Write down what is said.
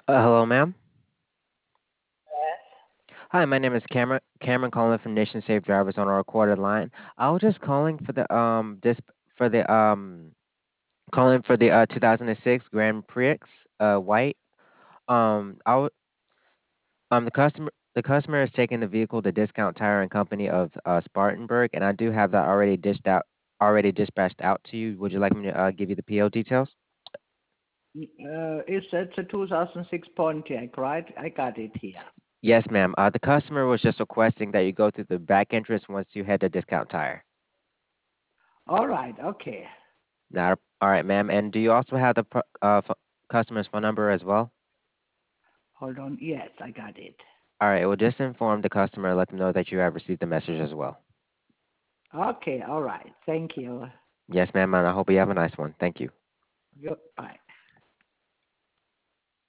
Hello, ma'am. Yes. Hi, my name is Cameron. Cameron calling from Nation Safe Drivers on a recorded line. I was just calling for the for the calling for the 2006 Grand Prix white. I w- the customer is taking the vehicle to Discount Tire and Company of Spartanburg, and I do have that already dispatched out to you. Would you like me to give you the PO details? It's a 2006 Pontiac, right? I got it here. Yes, ma'am. The customer was just requesting that you go through the back entrance once you head to Discount Tire. All right, okay. Not all right, ma'am. And do you also have the customer's phone number as well? Hold on. Yes, I got it. All right, we'll just inform the customer, let them know that you have received the message as well. Okay, all right. Thank you. Yes, ma'am, and I hope you have a nice one. Thank you. Goodbye.